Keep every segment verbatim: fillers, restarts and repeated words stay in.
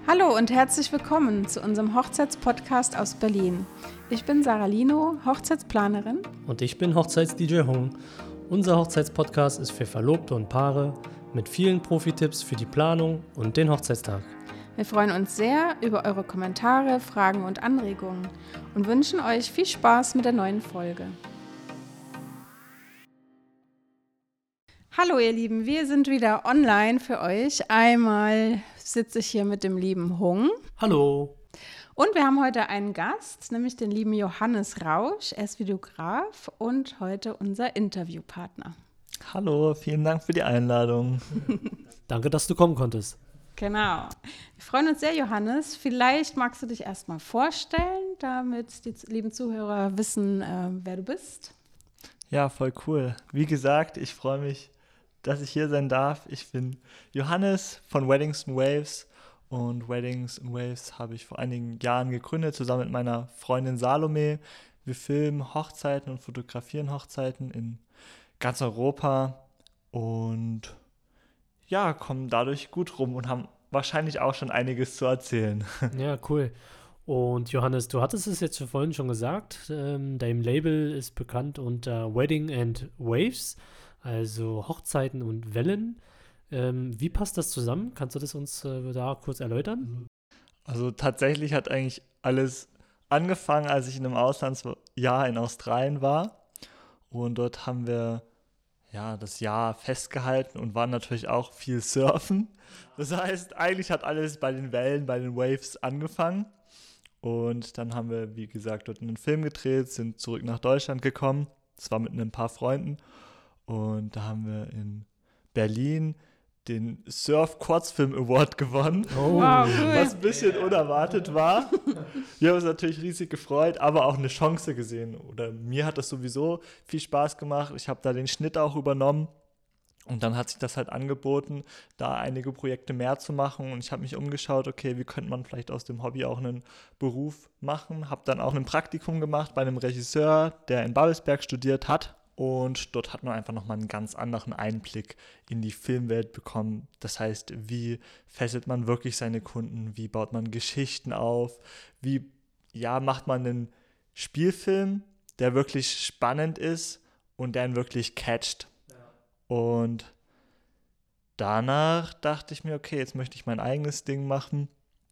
Hallo und herzlich willkommen zu unserem Hochzeitspodcast aus Berlin. Ich bin Sarah Lino, Hochzeitsplanerin. Und ich bin Hochzeits-D J Hong. Unser Hochzeitspodcast ist für Verlobte und Paare mit vielen Profi-Tipps für die Planung und den Hochzeitstag. Wir freuen uns sehr über eure Kommentare, Fragen und Anregungen und wünschen euch viel Spaß mit der neuen Folge. Hallo ihr Lieben, wir sind wieder online für euch. Einmal sitze ich hier mit dem lieben Hong. Hallo. Und wir haben heute einen Gast, nämlich den lieben Johannes Rausch. Er ist Videograf und heute unser Interviewpartner. Hallo, vielen Dank für die Einladung. Danke, dass du kommen konntest. Genau. Wir freuen uns sehr, Johannes. Vielleicht magst du dich erstmal vorstellen, damit die lieben Zuhörer wissen, äh, wer du bist. Ja, voll cool. Wie gesagt, ich freue mich, dass ich hier sein darf. Ich bin Johannes von Weddings and Waves und Weddings and Waves habe ich vor einigen Jahren gegründet, zusammen mit meiner Freundin Salome. Wir filmen Hochzeiten und fotografieren Hochzeiten in ganz Europa und ja, kommen dadurch gut rum und haben wahrscheinlich auch schon einiges zu erzählen. Ja, cool. Und Johannes, du hattest es jetzt vorhin schon gesagt, ähm, dein Label ist bekannt unter Wedding and Waves, also Hochzeiten und Wellen. Ähm, wie passt das zusammen? Kannst du das uns äh, da kurz erläutern? Also tatsächlich hat eigentlich alles angefangen, als ich in einem Auslandsjahr in Australien war. Und dort haben wir ja das Jahr festgehalten und waren natürlich auch viel surfen. Das heißt, eigentlich hat alles bei den Wellen, bei den Waves angefangen. Und dann haben wir, wie gesagt, dort einen Film gedreht, sind zurück nach Deutschland gekommen. Das war mit ein paar Freunden. Und da haben wir in Berlin den Surf-Kurzfilm Award gewonnen, Oh. Wow, cool. was ein bisschen unerwartet war. Wir haben uns natürlich riesig gefreut, aber auch eine Chance gesehen. Oder mir hat das sowieso viel Spaß gemacht. Ich habe da den Schnitt auch übernommen. Und dann hat sich das halt angeboten, da einige Projekte mehr zu machen. Und ich habe mich umgeschaut, okay, wie könnte man vielleicht aus dem Hobby auch einen Beruf machen. Habe dann auch ein Praktikum gemacht bei einem Regisseur, der in Babelsberg studiert hat. Und dort hat man einfach nochmal einen ganz anderen Einblick in die Filmwelt bekommen. Das heißt, wie fesselt man wirklich seine Kunden? Wie baut man Geschichten auf? Wie ja, macht man einen Spielfilm, der wirklich spannend ist und der ihn wirklich catcht? Und danach dachte ich mir, okay, jetzt möchte ich mein eigenes Ding machen.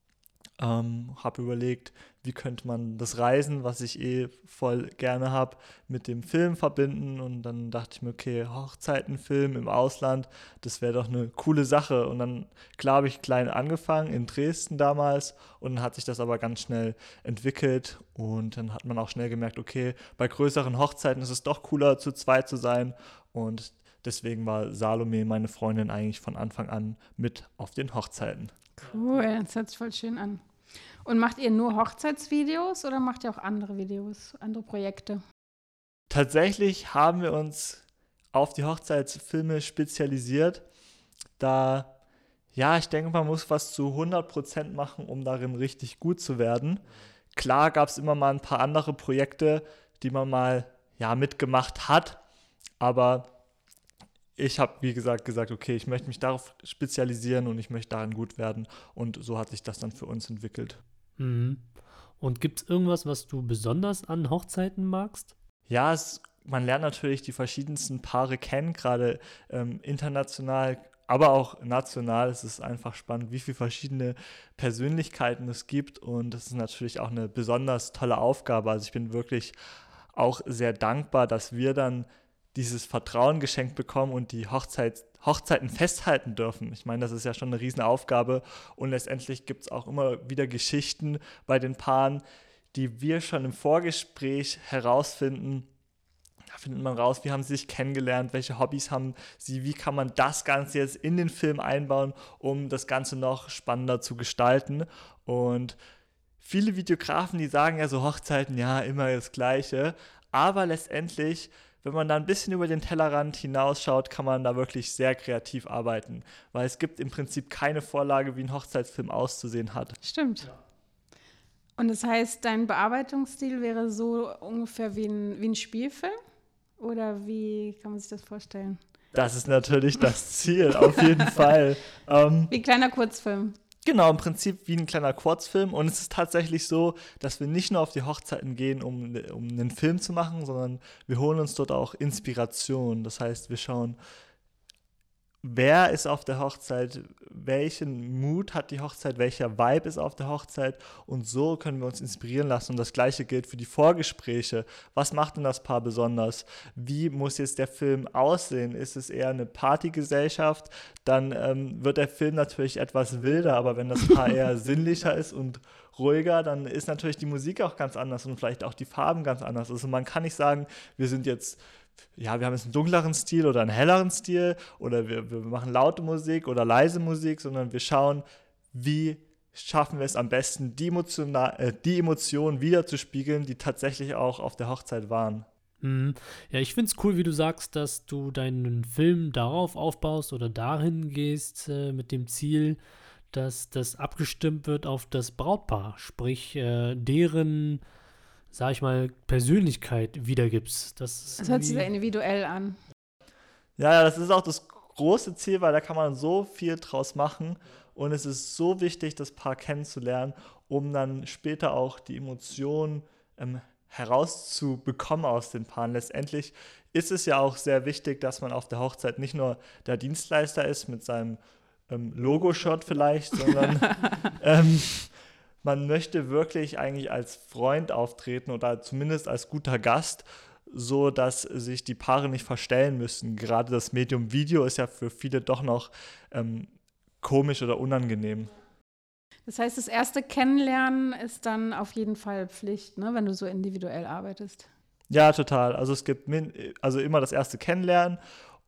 Ähm, habe überlegt, wie könnte man das Reisen, was ich eh voll gerne habe, mit dem Film verbinden. Und dann dachte ich mir, okay, Hochzeitenfilm im Ausland, das wäre doch eine coole Sache. Und dann, klar, habe ich klein angefangen, in Dresden damals. Und dann hat sich das aber ganz schnell entwickelt. Und dann hat man auch schnell gemerkt, okay, bei größeren Hochzeiten ist es doch cooler, zu zweit zu sein. Und deswegen war Salome, meine Freundin, eigentlich von Anfang an mit auf den Hochzeiten. Cool, das hört sich voll schön an. Und macht ihr nur Hochzeitsvideos oder macht ihr auch andere Videos, andere Projekte? Tatsächlich haben wir uns auf die Hochzeitsfilme spezialisiert, da, ja, ich denke, man muss was zu hundert Prozent machen, um darin richtig gut zu werden. Klar gab es immer mal ein paar andere Projekte, die man mal, ja, mitgemacht hat, aber ich habe, wie gesagt, gesagt, okay, ich möchte mich darauf spezialisieren und ich möchte darin gut werden. Und so hat sich das dann für uns entwickelt. Mhm. Und gibt es irgendwas, was du besonders an Hochzeiten magst? Ja, es, man lernt natürlich die verschiedensten Paare kennen, gerade ähm, international, aber auch national. Es ist einfach spannend, wie viele verschiedene Persönlichkeiten es gibt. Und das ist natürlich auch eine besonders tolle Aufgabe. Also ich bin wirklich auch sehr dankbar, dass wir dann dieses Vertrauen geschenkt bekommen und die Hochzeit, Hochzeiten festhalten dürfen. Ich meine, das ist ja schon eine Riesenaufgabe und letztendlich gibt es auch immer wieder Geschichten bei den Paaren, die wir schon im Vorgespräch herausfinden. Da findet man raus, wie haben sie sich kennengelernt, welche Hobbys haben sie, wie kann man das Ganze jetzt in den Film einbauen, um das Ganze noch spannender zu gestalten. Und viele Videografen, die sagen ja so Hochzeiten, ja, immer das Gleiche, aber letztendlich, wenn man da ein bisschen über den Tellerrand hinausschaut, kann man da wirklich sehr kreativ arbeiten, weil es gibt im Prinzip keine Vorlage, wie ein Hochzeitsfilm auszusehen hat. Stimmt. Und das heißt, dein Bearbeitungsstil wäre so ungefähr wie ein, wie ein Spielfilm? Oder wie kann man sich das vorstellen? Das ist natürlich das Ziel, auf jeden Fall. Ähm, Wie ein kleiner Kurzfilm. Genau, im Prinzip wie ein kleiner Kurzfilm. Und es ist tatsächlich so, dass wir nicht nur auf die Hochzeiten gehen, um, um einen Film zu machen, sondern wir holen uns dort auch Inspiration. Das heißt, wir schauen, wer ist auf der Hochzeit, welchen Mut hat die Hochzeit, welcher Vibe ist auf der Hochzeit, und so können wir uns inspirieren lassen. Und das Gleiche gilt für die Vorgespräche. Was macht denn das Paar besonders? Wie muss jetzt der Film aussehen? Ist es eher eine Partygesellschaft? Dann ähm, wird der Film natürlich etwas wilder, aber wenn das Paar eher sinnlicher ist und ruhiger, dann ist natürlich die Musik auch ganz anders und vielleicht auch die Farben ganz anders. Also man kann nicht sagen, wir sind jetzt ja, wir haben jetzt einen dunkleren Stil oder einen helleren Stil oder wir, wir machen laute Musik oder leise Musik, sondern wir schauen, wie schaffen wir es am besten, die, Emotiona- äh, die Emotionen wiederzuspiegeln, die tatsächlich auch auf der Hochzeit waren. Mhm. Ja, ich finde es cool, wie du sagst, dass du deinen Film darauf aufbaust oder dahin gehst äh, mit dem Ziel, dass das abgestimmt wird auf das Brautpaar, sprich äh, deren, sag ich mal, Persönlichkeit wiedergibst. Das, ist Das hört sich irgendwie- sehr individuell an. Ja, ja, das ist auch das große Ziel, weil da kann man so viel draus machen und es ist so wichtig, das Paar kennenzulernen, um dann später auch die Emotionen ähm, herauszubekommen aus den Paaren. Letztendlich ist es ja auch sehr wichtig, dass man auf der Hochzeit nicht nur der Dienstleister ist mit seinem ähm, Logo-Shot vielleicht, sondern ähm, man möchte wirklich eigentlich als Freund auftreten oder zumindest als guter Gast, so dass sich die Paare nicht verstellen müssen. Gerade das Medium Video ist ja für viele doch noch ähm, komisch oder unangenehm. Das heißt, das erste Kennenlernen ist dann auf jeden Fall Pflicht, ne, wenn du so individuell arbeitest. Ja, total. Also es gibt min- also immer das erste Kennenlernen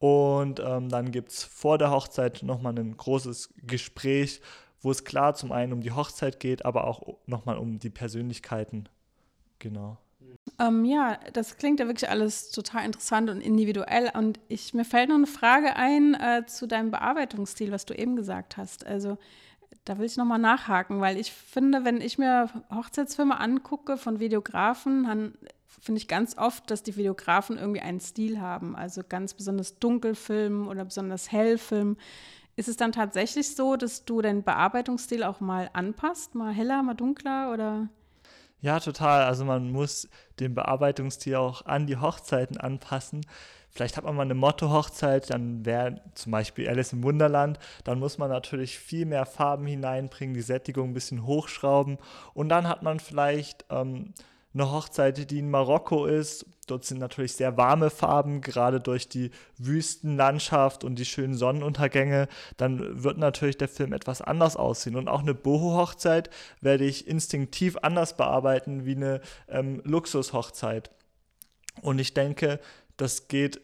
und ähm, dann gibt es vor der Hochzeit nochmal ein großes Gespräch, wo es klar zum einen um die Hochzeit geht, aber auch nochmal um die Persönlichkeiten. Genau. Ähm, ja, das klingt ja wirklich alles total interessant und individuell. Und ich, mir fällt noch eine Frage ein äh, zu deinem Bearbeitungsstil, was du eben gesagt hast. Also da will ich nochmal nachhaken, weil ich finde, wenn ich mir Hochzeitsfilme angucke von Videografen, dann finde ich ganz oft, dass die Videografen irgendwie einen Stil haben. Also ganz besonders Dunkelfilm oder besonders Hellfilm. Ist es dann tatsächlich so, dass du deinen Bearbeitungsstil auch mal anpasst? Mal heller, mal dunkler oder? Ja, total. Also man muss den Bearbeitungsstil auch an die Hochzeiten anpassen. Vielleicht hat man mal eine Motto-Hochzeit, dann wäre zum Beispiel Alice im Wunderland, dann muss man natürlich viel mehr Farben hineinbringen, die Sättigung ein bisschen hochschrauben und dann hat man vielleicht ähm, eine Hochzeit, die in Marokko ist. Dort sind natürlich sehr warme Farben, gerade durch die Wüstenlandschaft und die schönen Sonnenuntergänge. Dann wird natürlich der Film etwas anders aussehen. Und auch eine Boho-Hochzeit werde ich instinktiv anders bearbeiten wie eine ähm, Luxus-Hochzeit. Und ich denke, das geht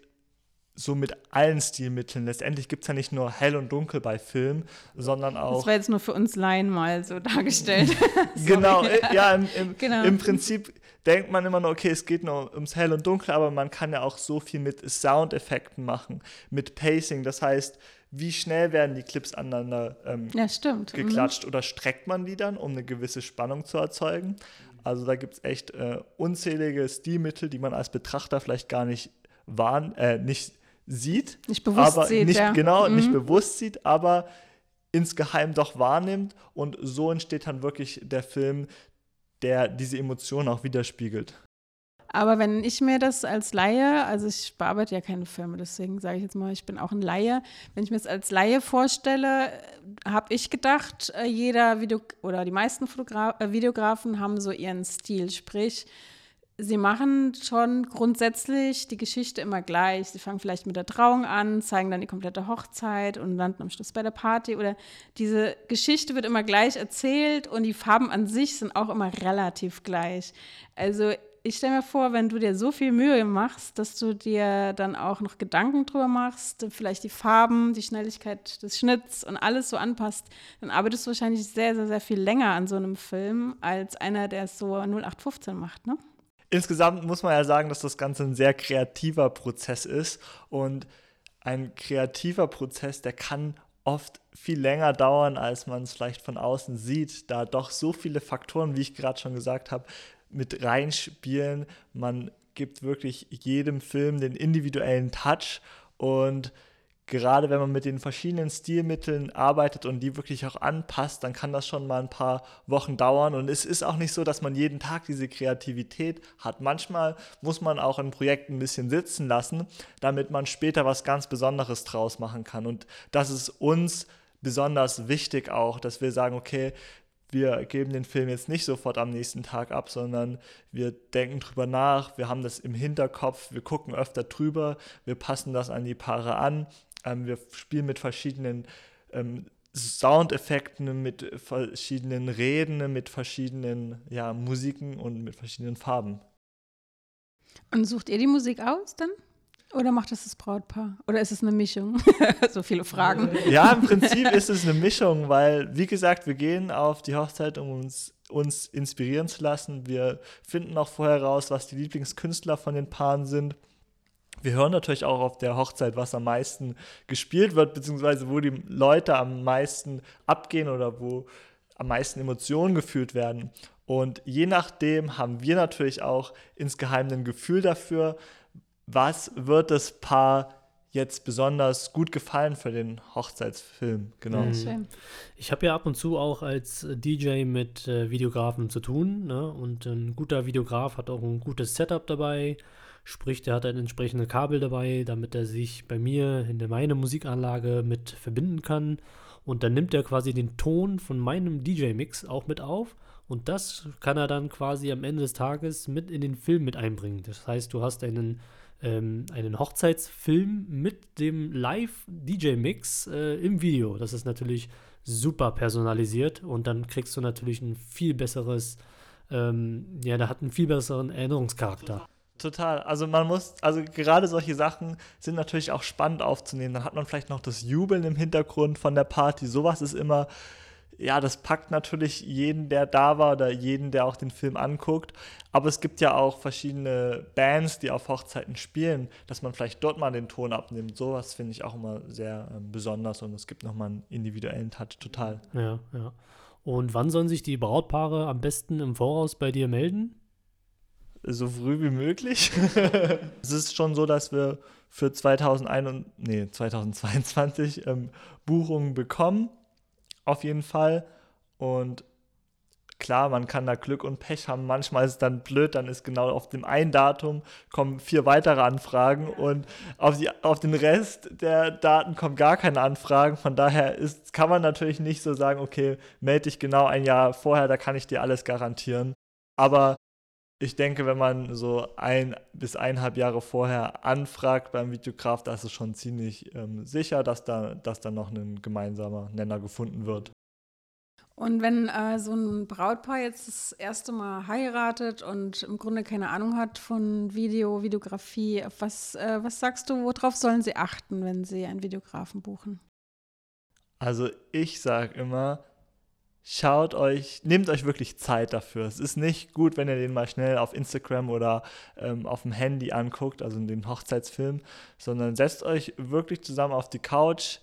so mit allen Stilmitteln. Letztendlich gibt es ja nicht nur hell und dunkel bei Film, sondern auch... Das war jetzt nur für uns Laien mal so dargestellt. Genau, äh, ja, im, im, Genau. im Prinzip denkt man immer nur, okay, es geht nur ums Hell und Dunkel, aber man kann ja auch so viel mit Soundeffekten machen, mit Pacing. Das heißt, wie schnell werden die Clips aneinander ähm, Ja, stimmt. geklatscht oder streckt man die dann, um eine gewisse Spannung zu erzeugen? Also da gibt es echt äh, unzählige Stilmittel, die man als Betrachter vielleicht gar nicht wahrn äh, nicht sieht, Nicht bewusst aber sieht, nicht ja. genau, Mhm. nicht bewusst sieht, aber insgeheim doch wahrnimmt und so entsteht dann wirklich der Film, der diese Emotionen auch widerspiegelt. Aber wenn ich mir das als Laie, also ich bearbeite ja keine Filme, deswegen sage ich jetzt mal, ich bin auch ein Laie. Wenn ich mir das als Laie vorstelle, habe ich gedacht, äh, jeder Video oder die meisten Fotogra- äh, Videografen haben so ihren Stil. Sprich, sie machen schon grundsätzlich die Geschichte immer gleich. Sie fangen vielleicht mit der Trauung an, zeigen dann die komplette Hochzeit und landen am Schluss bei der Party. Oder diese Geschichte wird immer gleich erzählt und die Farben an sich sind auch immer relativ gleich. Also ich stelle mir vor, wenn du dir so viel Mühe machst, dass du dir dann auch noch Gedanken drüber machst, vielleicht die Farben, die Schnelligkeit des Schnitts und alles so anpasst, dann arbeitest du wahrscheinlich sehr, sehr, sehr viel länger an so einem Film als einer, der es so null acht fünfzehn macht, ne? Insgesamt muss man ja sagen, dass das Ganze ein sehr kreativer Prozess ist und ein kreativer Prozess, der kann oft viel länger dauern, als man es vielleicht von außen sieht, da doch so viele Faktoren, wie ich gerade schon gesagt habe, mit reinspielen. Man gibt wirklich jedem Film den individuellen Touch und gerade wenn man mit den verschiedenen Stilmitteln arbeitet und die wirklich auch anpasst, dann kann das schon mal ein paar Wochen dauern. Und es ist auch nicht so, dass man jeden Tag diese Kreativität hat. Manchmal muss man auch ein Projekt ein bisschen sitzen lassen, damit man später was ganz Besonderes draus machen kann. Und das ist uns besonders wichtig auch, dass wir sagen, okay, wir geben den Film jetzt nicht sofort am nächsten Tag ab, sondern wir denken drüber nach, wir haben das im Hinterkopf, wir gucken öfter drüber, wir passen das an die Paare an, ähm, wir spielen mit verschiedenen ähm, Soundeffekten, mit verschiedenen Reden, mit verschiedenen ja, Musiken und mit verschiedenen Farben. Und sucht ihr die Musik aus dann? Oder macht das das Brautpaar? Oder ist es eine Mischung? So viele Fragen. Ja, im Prinzip ist es eine Mischung, weil, wie gesagt, wir gehen auf die Hochzeit, um uns, uns inspirieren zu lassen. Wir finden auch vorher raus, was die Lieblingskünstler von den Paaren sind. Wir hören natürlich auch auf der Hochzeit, was am meisten gespielt wird, beziehungsweise wo die Leute am meisten abgehen oder wo am meisten Emotionen gefühlt werden. Und je nachdem haben wir natürlich auch insgeheim ein Gefühl dafür, was wird das Paar jetzt besonders gut gefallen für den Hochzeitsfilm. Genau. Mhm. Schön. Ich habe ja ab und zu auch als D J mit äh, Videografen zu tun, ne? Und ein guter Videograf hat auch ein gutes Setup dabei, sprich, der hat ein entsprechendes Kabel dabei, damit er sich bei mir in der meine Musikanlage mit verbinden kann. Und dann nimmt er quasi den Ton von meinem D J-Mix auch mit auf. Und das kann er dann quasi am Ende des Tages mit in den Film mit einbringen. Das heißt, du hast einen Ähm, einen Hochzeitsfilm mit dem Live-D J-Mix äh, im Video. Das ist natürlich super personalisiert und dann kriegst du natürlich ein viel besseres, ähm, ja, da hat einen viel besseren Erinnerungscharakter. Total. Also man muss, also gerade solche Sachen sind natürlich auch spannend aufzunehmen. Dann hat man vielleicht noch das Jubeln im Hintergrund von der Party. Sowas ist immer, ja, das packt natürlich jeden, der da war oder jeden, der auch den Film anguckt. Aber es gibt ja auch verschiedene Bands, die auf Hochzeiten spielen, dass man vielleicht dort mal den Ton abnimmt. Sowas finde ich auch immer sehr ähm, besonders und es gibt nochmal einen individuellen Touch, total. Ja, ja. Und wann sollen sich die Brautpaare am besten im Voraus bei dir melden? So früh wie möglich. Es ist schon so, dass wir für zweitausendeins, nee, zweitausendzweiundzwanzig ähm, Buchungen bekommen. Auf jeden Fall. Und klar, man kann da Glück und Pech haben. Manchmal ist es dann blöd, dann ist genau auf dem einen Datum kommen vier weitere Anfragen und auf, die, auf den Rest der Daten kommen gar keine Anfragen. Von daher ist, kann man natürlich nicht so sagen, okay, melde dich genau ein Jahr vorher, da kann ich dir alles garantieren. Aber ich denke, wenn man so ein bis eineinhalb Jahre vorher anfragt beim Videograf, da ist es schon ziemlich ähm, sicher, dass da, dass da noch ein gemeinsamer Nenner gefunden wird. Und wenn äh, so ein Brautpaar jetzt das erste Mal heiratet und im Grunde keine Ahnung hat von Video, Videografie, was, äh, was sagst du, worauf sollen sie achten, wenn sie einen Videografen buchen? Also ich sage immer, schaut euch, nehmt euch wirklich Zeit dafür. Es ist nicht gut, wenn ihr den mal schnell auf Instagram oder ähm, auf dem Handy anguckt, also den Hochzeitsfilm, sondern setzt euch wirklich zusammen auf die Couch,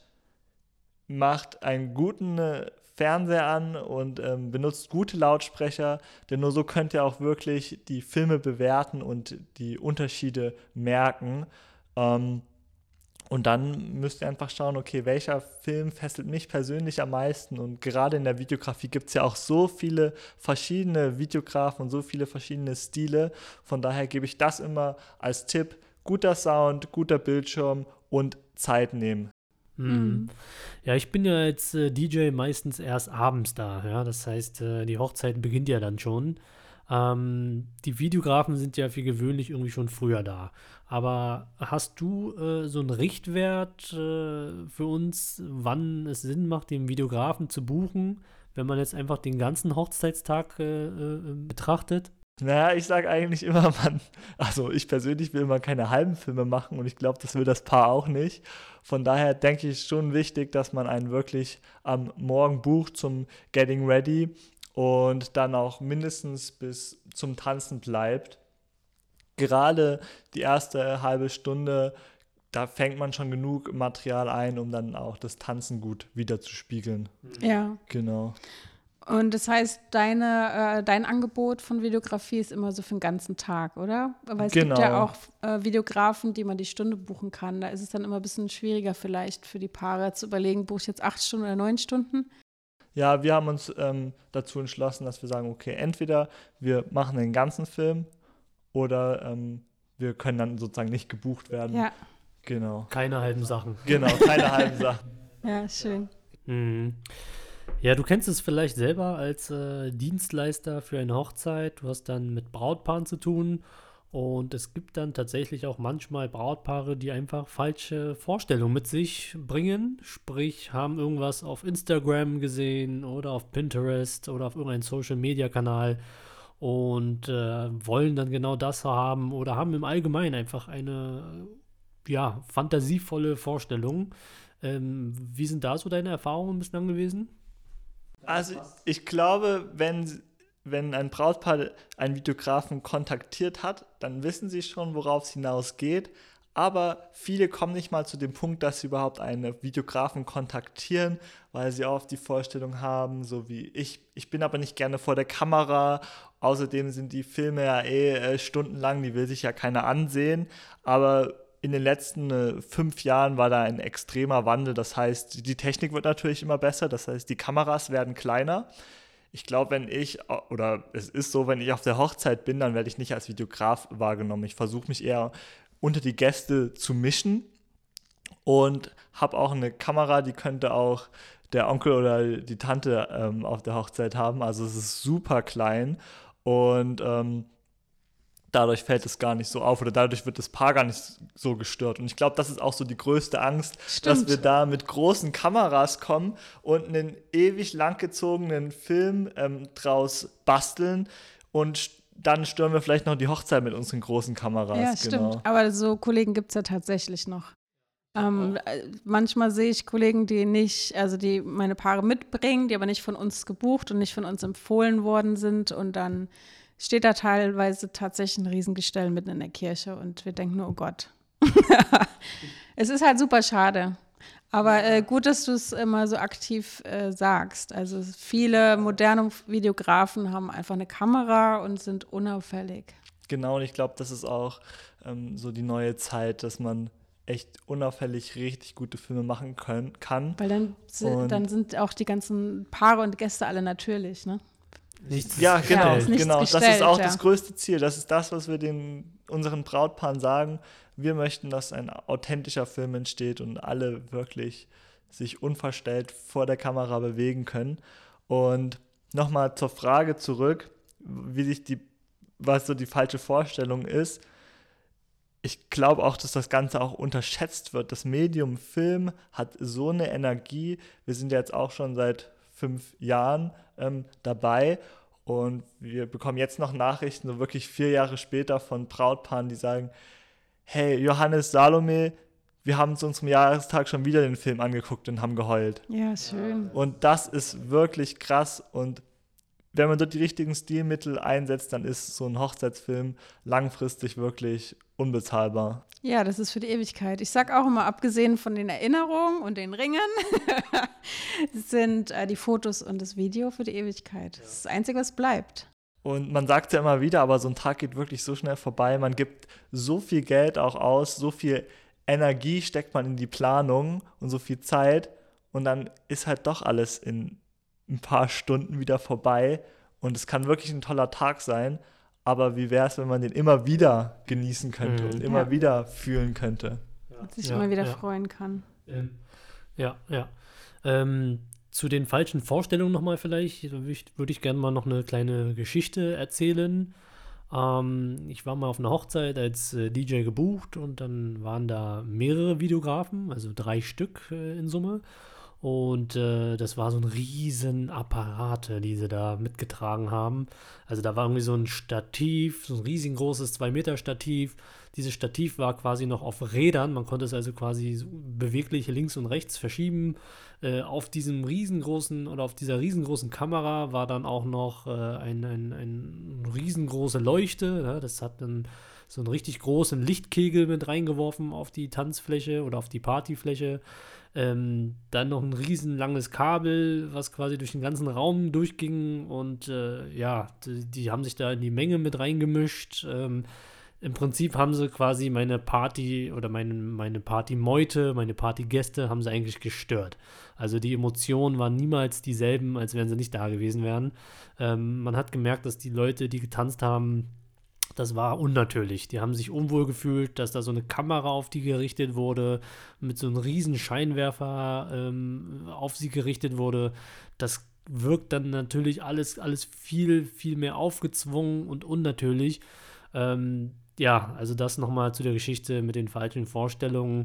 macht einen guten äh, Fernseher an und ähm, benutzt gute Lautsprecher, denn nur so könnt ihr auch wirklich die Filme bewerten und die Unterschiede merken. Ähm, Und dann müsst ihr einfach schauen, okay, welcher Film fesselt mich persönlich am meisten? Und gerade in der Videografie gibt es ja auch so viele verschiedene Videografen und so viele verschiedene Stile. Von daher gebe ich das immer als Tipp. Guter Sound, guter Bildschirm und Zeit nehmen. Mhm. Ja, ich bin ja als äh, D J meistens erst abends da. Ja? Das heißt, äh, die Hochzeit beginnt ja dann schon. Ähm, die Videografen sind ja für gewöhnlich irgendwie schon früher da. Aber hast du äh, so einen Richtwert äh, für uns, wann es Sinn macht, den Videografen zu buchen, wenn man jetzt einfach den ganzen Hochzeitstag äh, äh, betrachtet? Naja, ich sage eigentlich immer, man, also ich persönlich will immer keine halben Filme machen und ich glaube, das will das Paar auch nicht. Von daher denke ich schon wichtig, dass man einen wirklich am Morgen bucht zum Getting Ready und dann auch mindestens bis zum Tanzen bleibt. Gerade die erste halbe Stunde, da fängt man schon genug Material ein, um dann auch das Tanzen gut wiederzuspiegeln. Ja. Genau. Und das heißt, deine, äh, dein Angebot von Videografie ist immer so für den ganzen Tag, oder? Weil es Genau. gibt ja auch äh, Videografen, die man die Stunde buchen kann. Da ist es dann immer ein bisschen schwieriger vielleicht für die Paare zu überlegen, buche ich jetzt acht Stunden oder neun Stunden? Ja, wir haben uns ähm, dazu entschlossen, dass wir sagen, okay, entweder wir machen den ganzen Film oder ähm, wir können dann sozusagen nicht gebucht werden. Ja, Genau. Keine halben Sachen. Genau, keine halben Sachen. ja, schön. Mhm. Ja, du kennst es vielleicht selber als äh, Dienstleister für eine Hochzeit. Du hast dann mit Brautpaaren zu tun und es gibt dann tatsächlich auch manchmal Brautpaare, die einfach falsche Vorstellungen mit sich bringen. Sprich, haben irgendwas auf Instagram gesehen oder auf Pinterest oder auf irgendeinem Social-Media-Kanal und äh, wollen dann genau das haben oder haben im Allgemeinen einfach eine äh, ja, fantasievolle Vorstellung. Ähm, wie sind da so deine Erfahrungen bislang gewesen? Also ich glaube, wenn, wenn ein Brautpaar einen Videografen kontaktiert hat, dann wissen sie schon, worauf es hinausgeht. Aber viele kommen nicht mal zu dem Punkt, dass sie überhaupt einen Videografen kontaktieren, weil sie oft die Vorstellung haben, so wie ich, ich bin aber nicht gerne vor der Kamera. Außerdem sind die Filme ja eh äh, stundenlang, die will sich ja keiner ansehen. Aber in den letzten äh, fünf Jahren war da ein extremer Wandel. Das heißt, die Technik wird natürlich immer besser. Das heißt, die Kameras werden kleiner. Ich glaube, wenn ich, oder es ist so, wenn ich auf der Hochzeit bin, dann werde ich nicht als Videograf wahrgenommen. Ich versuche mich eher unter die Gäste zu mischen und habe auch eine Kamera, die könnte auch der Onkel oder die Tante ähm, auf der Hochzeit haben. Also es ist super klein und ähm, dadurch fällt es gar nicht so auf oder dadurch wird das Paar gar nicht so gestört. Und ich glaube, das ist auch so die größte Angst, Stimmt. dass wir da mit großen Kameras kommen und einen ewig langgezogenen Film ähm, draus basteln und st- dann stören wir vielleicht noch die Hochzeit mit unseren großen Kameras. Ja, stimmt. Genau. Aber so Kollegen gibt es ja tatsächlich noch. Ähm, äh, manchmal sehe ich Kollegen, die nicht, also die meine Paare mitbringen, die aber nicht von uns gebucht und nicht von uns empfohlen worden sind. Und dann steht da teilweise tatsächlich ein Riesengestell mitten in der Kirche und wir denken nur, oh Gott. Es ist halt super schade. Aber äh, gut, dass du es immer so aktiv äh, sagst. Also viele moderne Videografen haben einfach eine Kamera und sind unauffällig. Genau, und ich glaube, das ist auch ähm, so die neue Zeit, dass man echt unauffällig richtig gute Filme machen können, kann. Weil dann, si- Und- dann sind auch die ganzen Paare und Gäste alle natürlich, ne? Nichts Ja, ist genau, ist nichts genau. Das ist gestellt, auch ja. das größte Ziel. Das ist das, was wir den unseren Brautpaaren sagen. Wir möchten, dass ein authentischer Film entsteht und alle wirklich sich unverstellt vor der Kamera bewegen können. Und nochmal zur Frage zurück, wie sich die, was so die falsche Vorstellung ist. Ich glaube auch, dass das Ganze auch unterschätzt wird. Das Medium Film hat so eine Energie. Wir sind ja jetzt auch schon seit fünf Jahren ähm, dabei und wir bekommen jetzt noch Nachrichten, so wirklich vier Jahre später von Brautpaaren, die sagen, hey, Johannes, Salome, wir haben zu unserem Jahrestag schon wieder den Film angeguckt und haben geheult. Ja, schön. Und das ist wirklich krass und wenn man dort die richtigen Stilmittel einsetzt, dann ist so ein Hochzeitsfilm langfristig wirklich unbezahlbar. Ja, das ist für die Ewigkeit. Ich sag auch immer, abgesehen von den Erinnerungen und den Ringen, sind äh, die Fotos und das Video für die Ewigkeit. Das ist das Einzige, was bleibt. Und man sagt ja immer wieder, aber so ein Tag geht wirklich so schnell vorbei. Man gibt so viel Geld auch aus, so viel Energie steckt man in die Planung und so viel Zeit. Und dann ist halt doch alles in ein paar Stunden wieder vorbei. Und es kann wirklich ein toller Tag sein. Aber wie wäre es, wenn man den immer wieder genießen könnte Mhm. und immer Ja. wieder fühlen könnte? Und sich Ja, immer wieder ja. freuen kann. Ähm, ja, ja. Ähm, zu den falschen Vorstellungen nochmal vielleicht, würde ich, würd ich gerne mal noch eine kleine Geschichte erzählen. Ähm, ich war mal auf einer Hochzeit als äh, D J gebucht und dann waren da mehrere Videografen, also drei Stück äh, in Summe. Und äh, das war so ein riesen Apparate, die sie da mitgetragen haben. Also da war irgendwie so ein Stativ, so ein riesengroßes zwei Meter Stativ. Dieses Stativ war quasi noch auf Rädern. Man konnte es also quasi so beweglich links und rechts verschieben. Äh, auf diesem riesengroßen oder auf dieser riesengroßen Kamera war dann auch noch äh, ein, ein, ein riesengroße Leuchte. Ja, das hat dann so einen richtig großen Lichtkegel mit reingeworfen auf die Tanzfläche oder auf die Partyfläche. Ähm, dann noch ein riesenlanges Kabel, was quasi durch den ganzen Raum durchging und äh, ja, die, die haben sich da in die Menge mit reingemischt. Ähm, Im Prinzip haben sie quasi meine Party oder meine, meine Partymeute, meine Partygäste haben sie eigentlich gestört. Also die Emotionen waren niemals dieselben, als wenn sie nicht da gewesen wären. Ähm, man hat gemerkt, dass die Leute, die getanzt haben, das war unnatürlich. Die haben sich unwohl gefühlt, dass da so eine Kamera auf die gerichtet wurde, mit so einem riesen Scheinwerfer ähm, auf sie gerichtet wurde. Das wirkt dann natürlich alles, alles viel, viel mehr aufgezwungen und unnatürlich. Ähm, ja, also das nochmal zu der Geschichte mit den falschen Vorstellungen.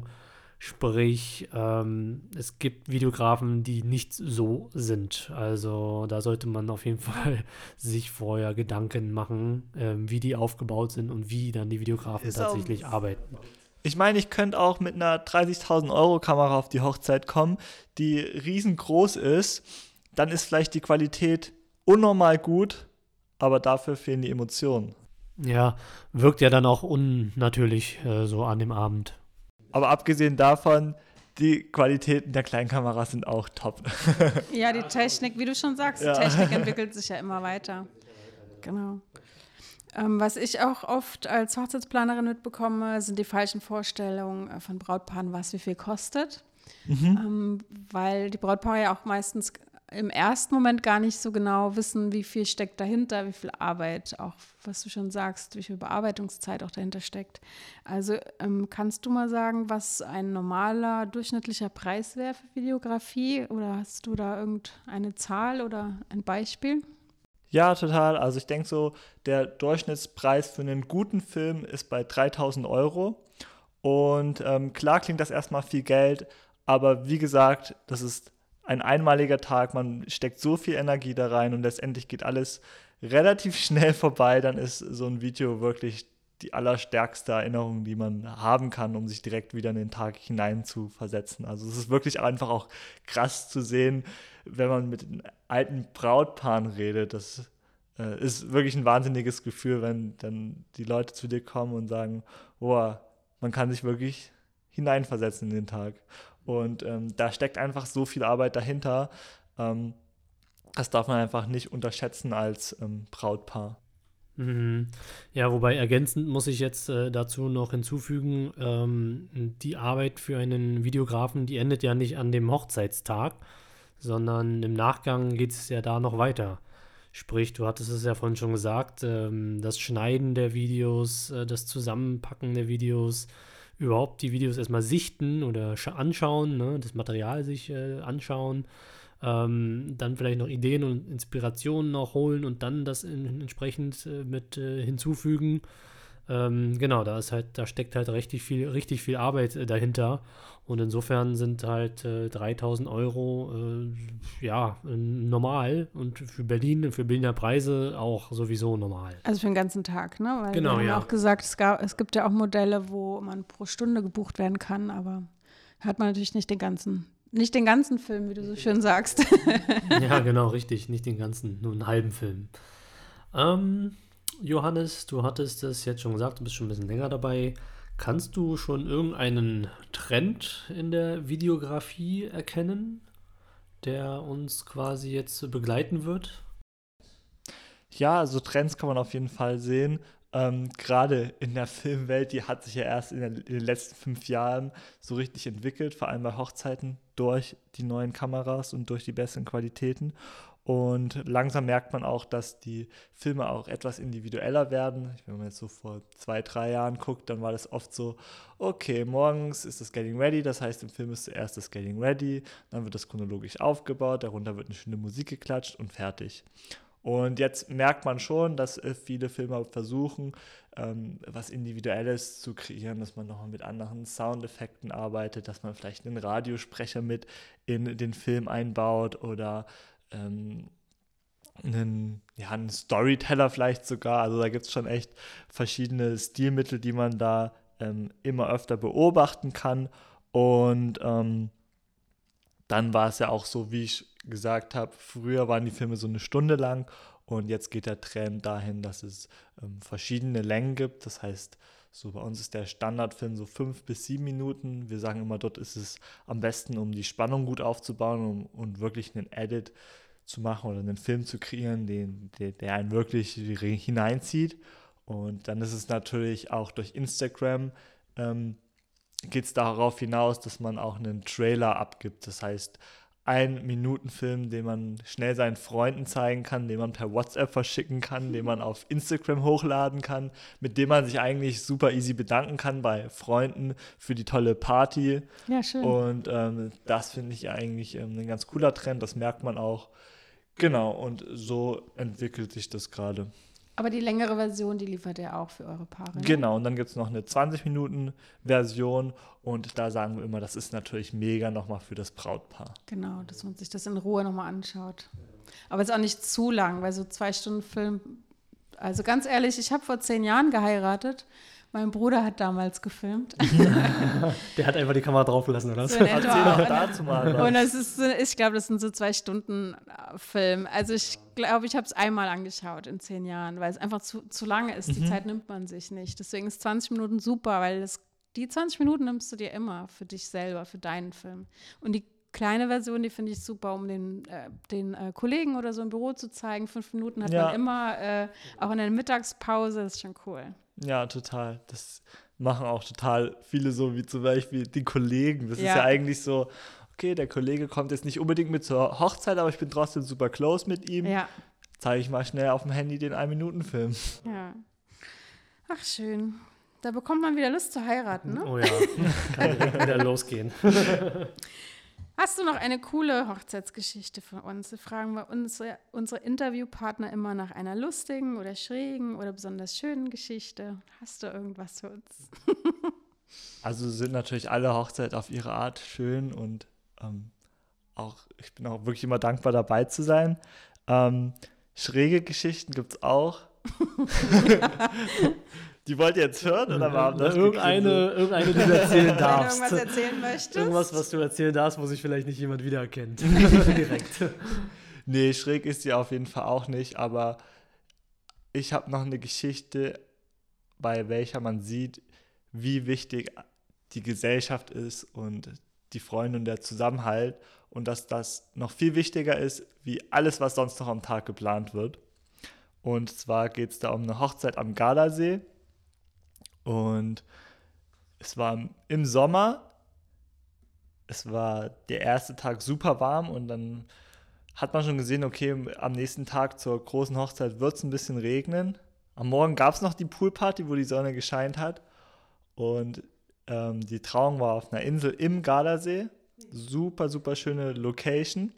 Sprich, ähm, es gibt Videografen, die nicht so sind. Also da sollte man auf jeden Fall sich vorher Gedanken machen, ähm, wie die aufgebaut sind und wie dann die Videografen Ist tatsächlich auch, arbeiten. Ich meine, ich könnte auch mit einer dreißigtausend Euro Kamera auf die Hochzeit kommen, die riesengroß ist. Dann ist vielleicht die Qualität unnormal gut, aber dafür fehlen die Emotionen. Ja, wirkt ja dann auch unnatürlich äh, so an dem Abend. Aber abgesehen davon, die Qualitäten der Kleinkameras sind auch top. Ja, die Technik, wie du schon sagst, Ja. die Technik entwickelt sich ja immer weiter. Genau. Ähm, was ich auch oft als Hochzeitsplanerin mitbekomme, sind die falschen Vorstellungen äh, von Brautpaaren, was wie viel kostet. Mhm. Ähm, weil die Brautpaare ja auch meistens im ersten Moment gar nicht so genau wissen, wie viel steckt dahinter, wie viel Arbeit, auch was du schon sagst, wie viel Bearbeitungszeit auch dahinter steckt. Also ähm, kannst du mal sagen, was ein normaler, durchschnittlicher Preis wäre für Videografie? Oder hast du da irgendeine Zahl oder ein Beispiel? Ja, total. Also ich denke so, der Durchschnittspreis für einen guten Film ist bei dreitausend Euro. Und ähm, klar klingt das erstmal viel Geld, aber wie gesagt, das ist ein einmaliger Tag, man steckt so viel Energie da rein und letztendlich geht alles relativ schnell vorbei, dann ist so ein Video wirklich die allerstärkste Erinnerung, die man haben kann, um sich direkt wieder in den Tag hinein zu versetzen. Also es ist wirklich einfach auch krass zu sehen, wenn man mit den alten Brautpaaren redet. Das äh, ist wirklich ein wahnsinniges Gefühl, wenn dann die Leute zu dir kommen und sagen, oh, man kann sich wirklich hineinversetzen in den Tag. Und ähm, da steckt einfach so viel Arbeit dahinter. Ähm, das darf man einfach nicht unterschätzen als ähm, Brautpaar. Mhm. Ja, wobei ergänzend muss ich jetzt äh, dazu noch hinzufügen, ähm, die Arbeit für einen Videografen, die endet ja nicht an dem Hochzeitstag, sondern im Nachgang geht es ja da noch weiter. Sprich, du hattest es ja vorhin schon gesagt, ähm, das Schneiden der Videos, äh, das Zusammenpacken der Videos, überhaupt die Videos erstmal sichten oder sch- anschauen, ne, das Material sich äh, anschauen, ähm, dann vielleicht noch Ideen und Inspirationen noch holen und dann das in, entsprechend äh, mit äh, hinzufügen. Ähm, genau, da ist halt, da steckt halt richtig viel, richtig viel Arbeit äh, dahinter. Und insofern sind halt äh, dreitausend Euro äh, ja äh, normal und für Berlin, für Berliner Preise auch sowieso normal. Also für den ganzen Tag, ne? Weil Genau, wir haben ja. auch gesagt, es, gab, es gibt ja auch Modelle, wo man pro Stunde gebucht werden kann, aber hat man natürlich nicht den ganzen, nicht den ganzen Film, wie du so schön sagst. Ja, genau, richtig. Nicht den ganzen, nur einen halben Film. Ähm, Johannes, du hattest es jetzt schon gesagt, du bist schon ein bisschen länger dabei. Kannst du schon irgendeinen Trend in der Videografie erkennen, der uns quasi jetzt begleiten wird? Ja, also Trends kann man auf jeden Fall sehen. Ähm, gerade in der Filmwelt, die hat sich ja erst in, der, in den letzten fünf Jahren so richtig entwickelt, vor allem bei Hochzeiten durch die neuen Kameras und durch die besseren Qualitäten. Und langsam merkt man auch, dass die Filme auch etwas individueller werden. Wenn man jetzt so vor zwei, drei Jahren guckt, dann war das oft so, okay, morgens ist das Getting Ready, das heißt, im Film ist zuerst das Getting Ready, dann wird das chronologisch aufgebaut, darunter wird eine schöne Musik geklatscht und fertig. Und jetzt merkt man schon, dass äh, viele Filme versuchen, ähm, was Individuelles zu kreieren, dass man nochmal mit anderen Soundeffekten arbeitet, dass man vielleicht einen Radiosprecher mit in den Film einbaut oder ähm, einen, ja, einen Storyteller vielleicht sogar. Also da gibt es schon echt verschiedene Stilmittel, die man da ähm, immer öfter beobachten kann. Und ähm, dann war es ja auch so, wie ich gesagt habe, früher waren die Filme so eine Stunde lang und jetzt geht der Trend dahin, dass es ähm, verschiedene Längen gibt. Das heißt, So bei uns ist der Standardfilm so fünf bis sieben Minuten. Wir sagen immer, dort ist es am besten, um die Spannung gut aufzubauen um, und wirklich einen Edit zu machen oder einen Film zu kreieren, den, der, der einen wirklich hineinzieht. Und dann ist es natürlich auch durch Instagram, ähm, geht es darauf hinaus, dass man auch einen Trailer abgibt. Das heißt, ein Minutenfilm, den man schnell seinen Freunden zeigen kann, den man per WhatsApp verschicken kann, den man auf Instagram hochladen kann, mit dem man sich eigentlich super easy bedanken kann bei Freunden für die tolle Party. Ja, schön. Und ähm, das finde ich eigentlich ähm, ein ganz cooler Trend, das merkt man auch. Genau, und so entwickelt sich das gerade. Aber die längere Version, die liefert ihr auch für eure Paare. Ne? Genau, und dann gibt es noch eine zwanzig-Minuten-Version und da sagen wir immer, das ist natürlich mega nochmal für das Brautpaar. Genau, dass man sich das in Ruhe nochmal anschaut. Aber es ist auch nicht zu lang, weil so zwei Stunden Film, also ganz ehrlich, ich habe vor zehn Jahren geheiratet. Mein Bruder hat damals gefilmt. Der hat einfach die Kamera draufgelassen, oder? So in Erzähl etwa. doch dazu mal was. Und das ist, so- ich glaube, das sind so zwei Stunden äh, Film. Also ich glaube, ich habe es einmal angeschaut in zehn Jahren, weil es einfach zu, zu lange ist. Die Zeit nimmt man sich nicht. Deswegen ist zwanzig Minuten super, weil das, die zwanzig Minuten nimmst du dir immer für dich selber, für deinen Film. Und die kleine Version, die finde ich super, um den, äh, den äh, Kollegen oder so im Büro zu zeigen. Fünf Minuten hat Ja. man immer, äh, auch in der Mittagspause, das ist schon cool. Ja, total. Das machen auch total viele so, wie zum Beispiel die Kollegen. Das Ja. ist ja eigentlich so, okay, der Kollege kommt jetzt nicht unbedingt mit zur Hochzeit, aber ich bin trotzdem super close mit ihm. Ja, Zeige ich mal schnell auf dem Handy den ein-Minuten-Film. ja. Ach, schön. Da bekommt man wieder Lust zu heiraten, ne? Oh ja, kann direkt wieder losgehen. Hast du noch eine coole Hochzeitsgeschichte für uns? Wir fragen wir unsere, unsere Interviewpartner immer nach einer lustigen oder schrägen oder besonders schönen Geschichte. Hast du irgendwas für uns? Also sind natürlich alle Hochzeiten auf ihre Art schön und ähm, auch, ich bin auch wirklich immer dankbar dabei zu sein. Ähm, schräge Geschichten gibt es auch. Die wollt ihr jetzt hören oder war das Irgendeine, irgendeine, die du erzählen Wenn du darfst. irgendwas erzählen möchtest? Irgendwas, was du erzählen darfst, wo sich vielleicht nicht jemand wiedererkennt. Direkt. Nee, schräg ist sie auf jeden Fall auch nicht, aber ich habe noch eine Geschichte, bei welcher man sieht, wie wichtig die Gesellschaft ist und die Freunde und der Zusammenhalt und dass das noch viel wichtiger ist, wie alles, was sonst noch am Tag geplant wird. Und zwar geht es da um eine Hochzeit am Gardasee und es war im Sommer, es war der erste Tag super warm und dann hat man schon gesehen, okay, am nächsten Tag zur großen Hochzeit wird es ein bisschen regnen. Am Morgen gab es noch die Poolparty, wo die Sonne gescheint hat. Und ähm, die Trauung war auf einer Insel im Gardasee. Super, super schöne Location.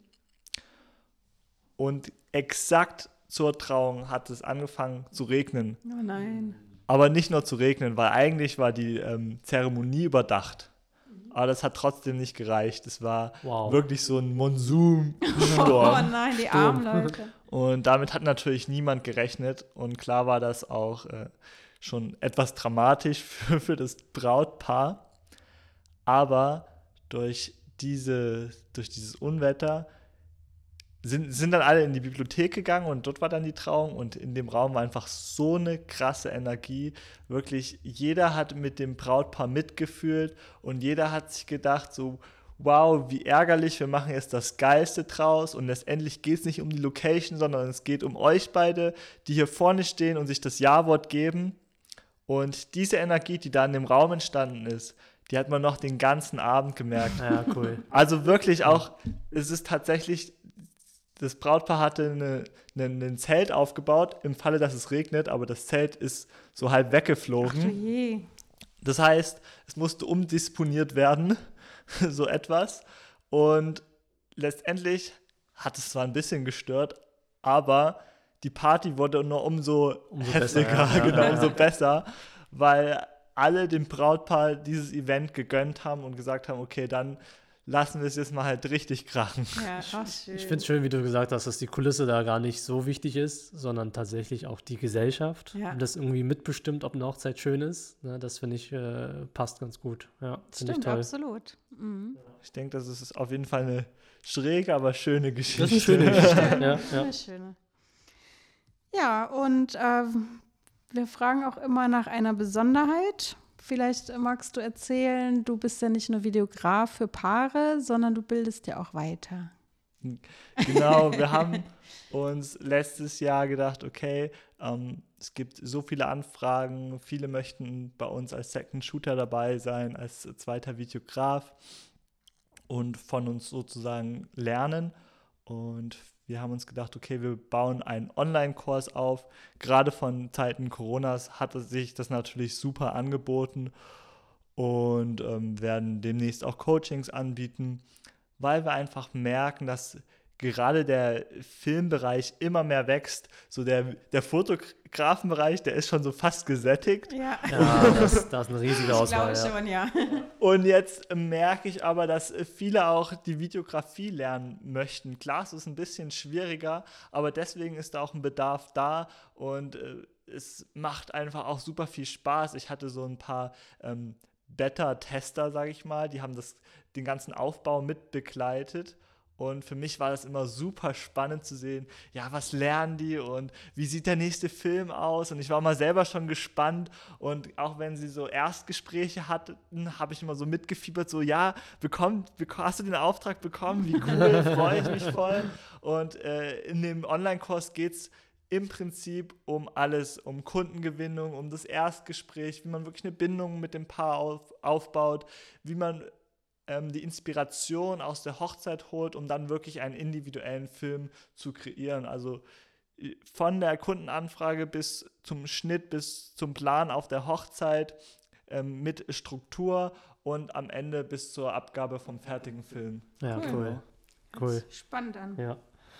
Und exakt zur Trauung hat es angefangen zu regnen. Oh nein. Aber nicht nur zu regnen, weil eigentlich war die ähm, Zeremonie überdacht. Aber das hat trotzdem nicht gereicht. Es war Wow. wirklich so ein Oh Monsun-Sturm. nein, die armen Leute. Und damit hat natürlich niemand gerechnet. Und klar war das auch äh, schon etwas dramatisch für, für das Brautpaar. Aber durch, diese, durch dieses Unwetter sind, sind dann alle in die Bibliothek gegangen und dort war dann die Trauung. Und in dem Raum war einfach so eine krasse Energie. Wirklich, jeder hat mit dem Brautpaar mitgefühlt und jeder hat sich gedacht, so, wow, wie ärgerlich, wir machen jetzt das Geilste draus und letztendlich geht es nicht um die Location, sondern es geht um euch beide, die hier vorne stehen und sich das Ja-Wort geben. Und diese Energie, die da in dem Raum entstanden ist, die hat man noch den ganzen Abend gemerkt. Ja, cool. Also wirklich auch, es ist tatsächlich, das Brautpaar hatte eine, eine, ein Zelt aufgebaut, im Falle, dass es regnet, aber das Zelt ist so halb Ach weggeflogen. du je. Das heißt, es musste umdisponiert werden, so etwas. Und letztendlich hat es zwar ein bisschen gestört, aber die Party wurde nur umso, Umso heftiger, besser, ja. genau, Ja. umso besser, weil alle dem Brautpaar dieses Event gegönnt haben und gesagt haben, okay, dann lassen wir es jetzt mal halt richtig krachen. Ja, ach schön. Ich finde es schön, wie du gesagt hast, dass die Kulisse da gar nicht so wichtig ist, sondern tatsächlich auch die Gesellschaft. Ja. Und das irgendwie mitbestimmt, ob eine Hochzeit schön ist. Ne, das finde ich, äh, passt ganz gut. Ja, finde ich Stimmt, toll. absolut. Mhm. Ich denke, das ist auf jeden Fall eine schräge, aber schöne Geschichte. Das ist eine schöne Geschichte. ja, ja. Sehr schöne. Ja, und ähm, wir fragen auch immer nach einer Besonderheit. Vielleicht magst du erzählen, du bist ja nicht nur Videograf für Paare, sondern du bildest ja auch weiter. Genau, wir haben uns letztes Jahr gedacht, okay, ähm, es gibt so viele Anfragen, viele möchten bei uns als Second Shooter dabei sein, als zweiter Videograf und von uns sozusagen lernen. Und wir haben uns gedacht, okay, wir bauen einen Online-Kurs auf. Gerade von Zeiten Coronas hat sich das natürlich super angeboten und ähm, werden demnächst auch Coachings anbieten, weil wir einfach merken, dass gerade der Filmbereich immer mehr wächst. So der, der Fotografenbereich, der ist schon so fast gesättigt. Ja, Ja, das, das ist eine riesige Auswahl. ich Ja. schon, ja. Und jetzt merke ich aber, dass viele auch die Videografie lernen möchten. Klar, es ist ein bisschen schwieriger, aber deswegen ist da auch ein Bedarf da und äh, es macht einfach auch super viel Spaß. Ich hatte so ein paar ähm, Beta-Tester, sage ich mal, die haben das, den ganzen Aufbau mit begleitet. Und für mich war das immer super spannend zu sehen, ja, was lernen die und wie sieht der nächste Film aus? Und ich war mal selber schon gespannt und auch wenn sie so Erstgespräche hatten, habe ich immer so mitgefiebert, so, ja, bekomm, bekomm, hast du den Auftrag bekommen? Wie cool, freue ich mich voll. Und äh, in dem Online-Kurs geht es im Prinzip um alles, um Kundengewinnung, um das Erstgespräch, wie man wirklich eine Bindung mit dem Paar auf, aufbaut, wie man die Inspiration aus der Hochzeit holt, um dann wirklich einen individuellen Film zu kreieren. Also von der Kundenanfrage bis zum Schnitt, bis zum Plan auf der Hochzeit ähm, mit Struktur und am Ende bis zur Abgabe vom fertigen Film. Ja, Cool. cool. Cool. Spannend an. Ja.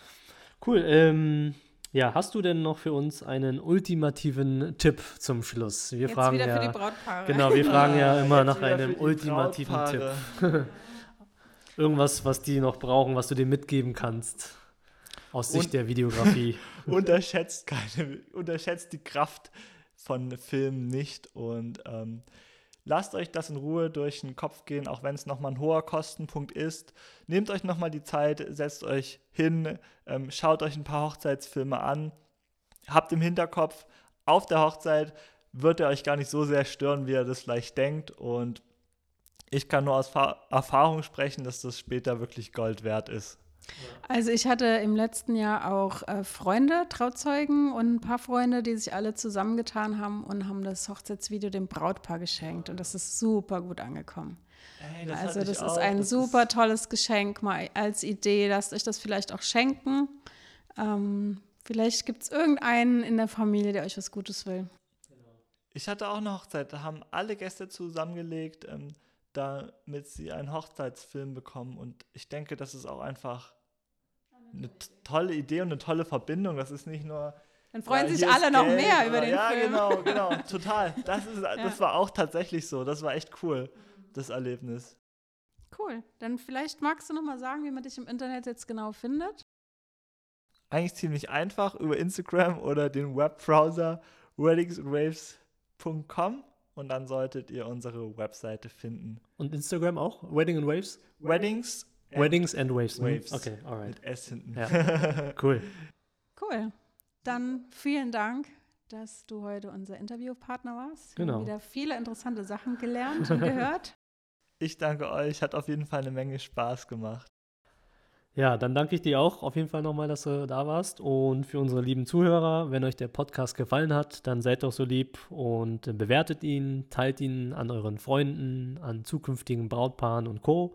Cool. Ähm, ja, hast du denn noch für uns einen ultimativen Tipp zum Schluss? Wir Jetzt fragen wieder ja, für die Brautpaare. genau, wir fragen ja Ah, immer jetzt nach wieder einem für die ultimativen Brautpaare. Tipp. Irgendwas, was die noch brauchen, was du denen mitgeben kannst aus Sicht Und- der Videografie. Unterschätzt keine, unterschätzt die Kraft von Filmen nicht und ähm, lasst euch das in Ruhe durch den Kopf gehen, auch wenn es nochmal ein hoher Kostenpunkt ist. Nehmt euch nochmal die Zeit, setzt euch hin, ähm, schaut euch ein paar Hochzeitsfilme an, habt im Hinterkopf, auf der Hochzeit wird er euch gar nicht so sehr stören, wie ihr das vielleicht denkt und ich kann nur aus Fa- Erfahrung sprechen, dass das später wirklich Gold wert ist. Also ich hatte im letzten Jahr auch äh, Freunde, Trauzeugen und ein paar Freunde, die sich alle zusammengetan haben und haben das Hochzeitsvideo dem Brautpaar geschenkt. Und das ist super gut angekommen. Ey, Also hatte das ich ist auch. ein Das super ist- tolles Geschenk, mal als Idee. Lasst euch das vielleicht auch schenken. Ähm, vielleicht gibt es irgendeinen in der Familie, der euch was Gutes will. Ich hatte auch eine Hochzeit, da haben alle Gäste zusammengelegt, ähm, damit sie einen Hochzeitsfilm bekommen. Und ich denke, das ist auch einfach eine t- tolle Idee und eine tolle Verbindung. Das ist nicht nur. Dann freuen ja, sich hier ist alle noch Geld mehr über oder- den ja, Film. Ja, genau, genau, total. Das, ist, das war auch tatsächlich so. Das war echt cool, das Erlebnis. Cool. Dann vielleicht magst du noch mal sagen, wie man dich im Internet jetzt genau findet. Eigentlich ziemlich einfach über Instagram oder den Webbrowser weddings and waves punkt com und dann solltet ihr unsere Webseite finden. Und Instagram auch? Wedding and Waves? Weddings and Weddings and Waves. hm? Waves. Okay, alright. mit S hinten. Ja. Cool. Cool. Dann vielen Dank, dass du heute unser Interviewpartner warst. Wir Genau. haben wieder viele interessante Sachen gelernt und gehört. Ich danke euch, hat auf jeden Fall eine Menge Spaß gemacht. Ja, dann danke ich dir auch auf jeden Fall nochmal, dass du da warst. Und für unsere lieben Zuhörer, wenn euch der Podcast gefallen hat, dann seid doch so lieb und äh, bewertet ihn, teilt ihn an euren Freunden, an zukünftigen Brautpaaren und Co.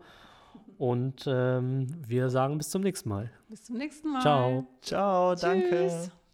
Und ähm, wir sagen bis zum nächsten Mal. Bis zum nächsten Mal. Ciao. Ciao, danke. Tschüss.